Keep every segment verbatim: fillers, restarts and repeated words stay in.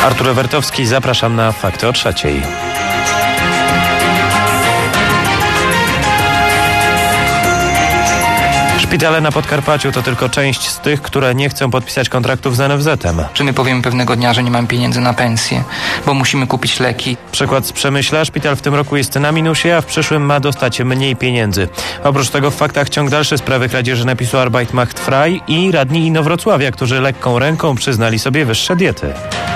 Artur Ewertowski, zapraszam na Fakty o trzeciej. Szpitale na Podkarpaciu to tylko część z tych, które nie chcą podpisać kontraktów z en ef zetem. Czy my powiemy pewnego dnia, że nie mamy pieniędzy na pensję, bo musimy kupić leki? Przykład z Przemyśla. Szpital w tym roku jest na minusie, a w przyszłym ma dostać mniej pieniędzy. Oprócz tego w faktach ciąg dalszy sprawy kradzieży napisu Arbeit macht frei i radni Inowrocławia, którzy lekką ręką przyznali sobie wyższe diety.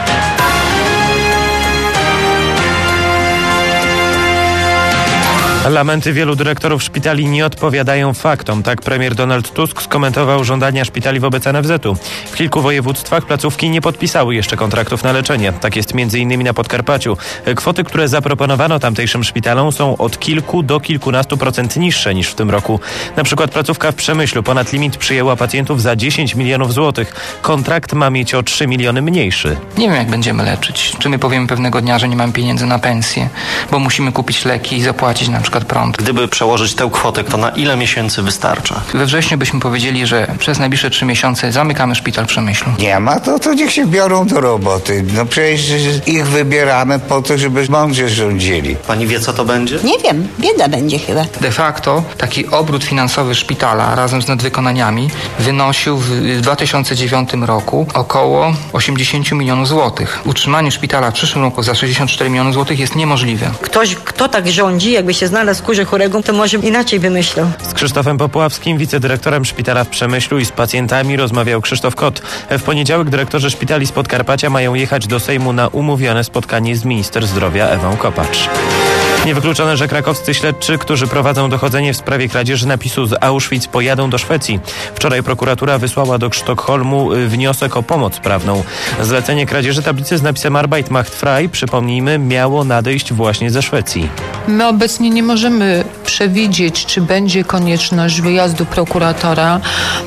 Lamenty wielu dyrektorów szpitali nie odpowiadają faktom. Tak premier Donald Tusk skomentował żądania szpitali wobec en ef zetu. W kilku województwach placówki nie podpisały jeszcze kontraktów na leczenie. Tak jest między innymi na Podkarpaciu. Kwoty, które zaproponowano tamtejszym szpitalom, są od kilku do kilkunastu procent niższe niż w tym roku. Na przykład placówka w Przemyślu ponad limit przyjęła pacjentów za dziesięć milionów złotych. Kontrakt ma mieć o trzy miliony mniejszy. Nie wiem, jak będziemy leczyć. Czy my powiemy pewnego dnia, że nie mamy pieniędzy na pensję, bo musimy kupić leki i zapłacić na przykład prąd. Gdyby przełożyć tę kwotę, to na ile miesięcy wystarcza? We wrześniu byśmy powiedzieli, że przez najbliższe trzy miesiące zamykamy szpital w Przemyślu. Nie ma, to, to niech się biorą do roboty. No przecież ich wybieramy po to, żeby mądrze rządzili. Pani wie, co to będzie? Nie wiem, bieda będzie chyba. De facto taki obrót finansowy szpitala razem z nadwykonaniami wynosił w dwa tysiące dziewiątym roku około osiemdziesiąt milionów złotych. Utrzymanie szpitala w przyszłym roku za sześćdziesiąt cztery miliony złotych jest niemożliwe. Ktoś, kto tak rządzi, jakby się znalazł w skórze chorego, to może inaczej wymyślał. Z Krzysztofem Popławskim, wicedyrektorem szpitala w Przemyślu, i z pacjentami rozmawiał Krzysztof Kot. W poniedziałek dyrektorzy szpitali z Podkarpacia mają jechać do Sejmu na umówione spotkanie z minister zdrowia Ewą Kopacz. Niewykluczone, że krakowscy śledczy, którzy prowadzą dochodzenie w sprawie kradzieży napisu z Auschwitz, pojadą do Szwecji. Wczoraj prokuratura wysłała do Sztokholmu wniosek o pomoc prawną. Zlecenie kradzieży tablicy z napisem Arbeit macht frei, przypomnijmy, miało nadejść właśnie ze Szwecji. My obecnie nie możemy przewidzieć, czy będzie konieczność wyjazdu prokuratora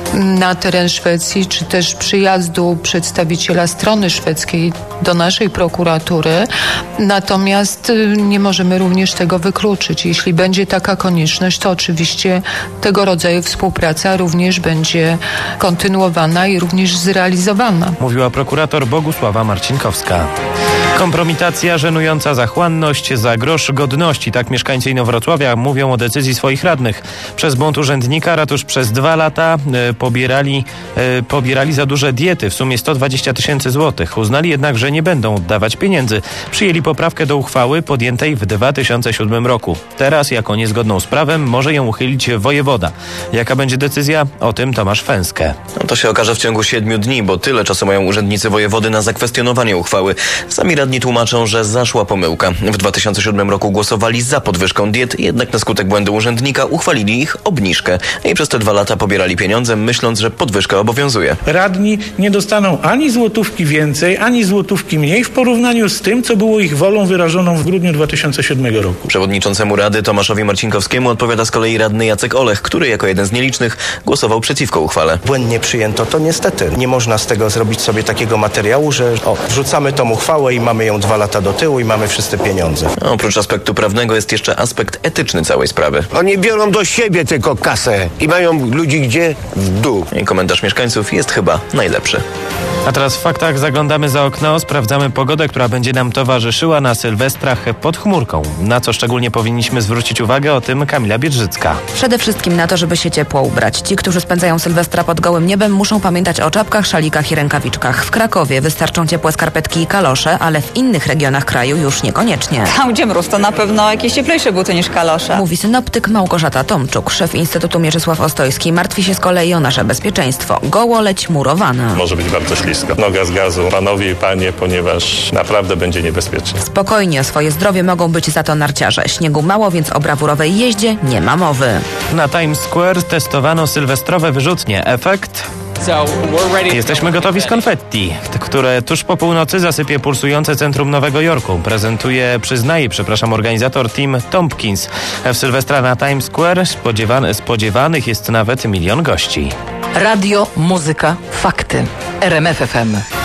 na teren Szwecji, czy też przyjazdu przedstawiciela strony szwedzkiej do naszej prokuratury. Natomiast nie możemy również tego wykluczyć. Jeśli będzie taka konieczność, to oczywiście tego rodzaju współpraca również będzie kontynuowana i również zrealizowana. Mówiła prokurator Bogusława Marcinkowska. Kompromitacja, żenująca zachłanność, za grosz godności. Tak mieszkańcy Inowrocławia mówią o decyzji swoich radnych. Przez błąd urzędnika ratusz przez dwa lata e, pobierali, e, pobierali za duże diety, w sumie sto dwadzieścia tysięcy złotych. Uznali jednak, że nie będą oddawać pieniędzy. Przyjęli poprawkę do uchwały podjętej w dwa tysiące siódmym roku. Teraz jako niezgodną z prawem może ją uchylić wojewoda. Jaka będzie decyzja? O tym Tomasz Fęskę. No to się okaże w ciągu siedmiu dni, bo tyle czasu mają urzędnicy wojewody na zakwestionowanie uchwały. Sami radni tłumaczą, że zaszła pomyłka. W dwa tysiące siódmym roku głosowali za podwyżką diet, jednak na skutek błędu urzędnika uchwalili ich obniżkę. I przez te dwa lata pobierali pieniądze, myśląc, że podwyżka obowiązuje. Radni nie dostaną ani złotówki więcej, ani złotówki mniej w porównaniu z tym, co było ich wolą wyrażoną w grudniu dwa tysiące siódmego roku. Przewodniczącemu Rady Tomaszowi Marcinkowskiemu odpowiada z kolei radny Jacek Olech, który jako jeden z nielicznych głosował przeciwko uchwale. Błędnie przyjęto to niestety. Nie można z tego zrobić sobie takiego materiału, że o, wrzucamy tą uchwałę i mamy ją dwa lata do tyłu i mamy wszyscy pieniądze. No, oprócz aspektu prawnego jest jeszcze aspekt etyczny całej sprawy. Oni biorą do siebie tylko kasę i mają ludzi gdzie? W dół. I komentarz mieszkańców jest chyba najlepszy. A teraz w faktach zaglądamy za okno, sprawdzamy pogodę, która będzie nam towarzyszyła na Sylwestrach pod chmurką. Na co szczególnie powinniśmy zwrócić uwagę, o tym Kamila Biedrzycka. Przede wszystkim na to, żeby się ciepło ubrać. Ci, którzy spędzają Sylwestra pod gołym niebem, muszą pamiętać o czapkach, szalikach i rękawiczkach. W Krakowie wystarczą ciepłe skarpetki i kalosze, ale w innych regionach kraju już niekoniecznie. Tam, gdzie mróz, to na pewno jakieś cieplejsze buty niż kalosze. Mówi synoptyk Małgorzata Tomczuk. Szef Instytutu Mieczysław Ostojski martwi się z kolei o nasze bezpieczeństwo. Gołoleć murowana. Może być bardzo ślisko. Noga z gazu, panowie i panie, ponieważ naprawdę będzie niebezpiecznie. Spokojnie o swoje zdrowie mogą być za to narciarze. Śniegu mało, więc o brawurowej jeździe nie ma mowy. Na Times Square testowano sylwestrowe wyrzutnie. Efekt? Jesteśmy gotowi z konfetti, które tuż po północy zasypie pulsujące centrum Nowego Jorku. Prezentuje, przyznaje, przepraszam, organizator Tim Tompkins. W Sylwestra na Times Square spodziewany, spodziewanych jest nawet milion gości. Radio, muzyka, fakty. R M F F M.